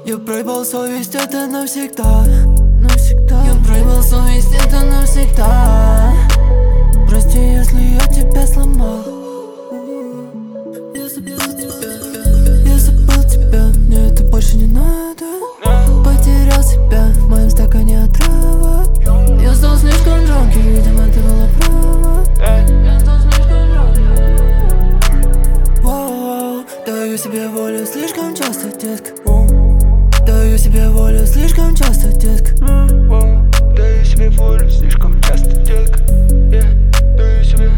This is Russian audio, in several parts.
Я проебал совесть, это навсегда. Я проебал совесть, это навсегда. Прости, если я тебя сломал. Я забыл тебя, мне это больше не надо. Потерял себя, в моем стакане отрава. Я стал слишком громкий, видимо, ты была права. Я стал слишком громкий. Воу-воу, даю себе волю слишком часто, детка. Даю себе волю слишком часто, детка. Даю себе волю слишком часто, детка. Даю себе.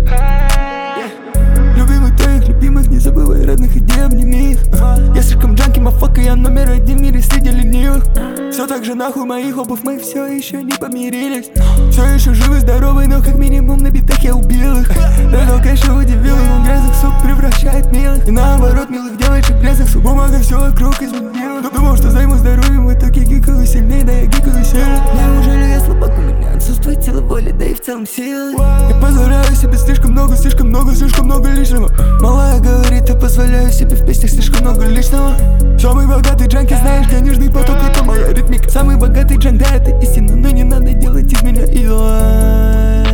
Любимых твоих любимых, не забывай родных, иди обними их. Я слишком джанки, мафака, я номер один в мире среди ленивых. Все так же нахуй моих обувь, мы все еще не помирились. Все еще живы, здоровы, но как минимум на битах я убил их. Рэндалл, конечно, удивил, он грязных сук превращает милых. И наоборот, милых девочек грязных сук. Бумага все вокруг изменила. Думал, что займу здоровьем, в итоге гикаю сильнее, да я гикаю сильно. Неужели я слабак, у меня отсутствует сила воли, да и в целом силы. Я позволяю себе слишком много лишнего. Малая говорит, я позволяю себе в песнях слишком много личного. Самый богатый джанки, знаешь, денежный поток, это моя ритмика. Самый богатый джанк, да, это истина, но не надо делать из меня идола.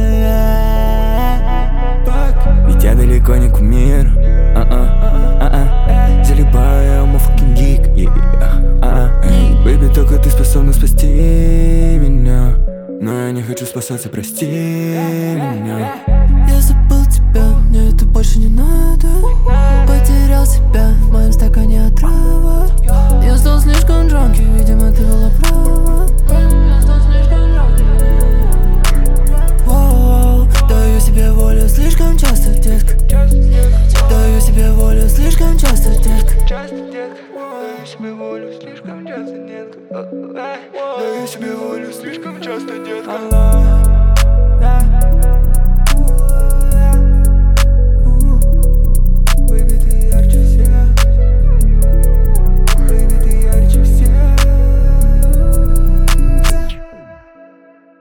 Ведь я далеко не кумир. Залипаю, I'm a fucking geek. Baby, только ты способна спасти меня. Но я не хочу спасаться, прости меня. Я забыл тебя, мне это больше не надо. Потерял себя, в моем стакане отрава. Я стал слишком громкий, видимо, ты была права. Я стал слишком громкий. Воу-воу, даю себе волю слишком часто, детка. Даю себе волю слишком часто, детка. Даю себе волю слишком часто, детка. Даю себе волю слишком часто, детка.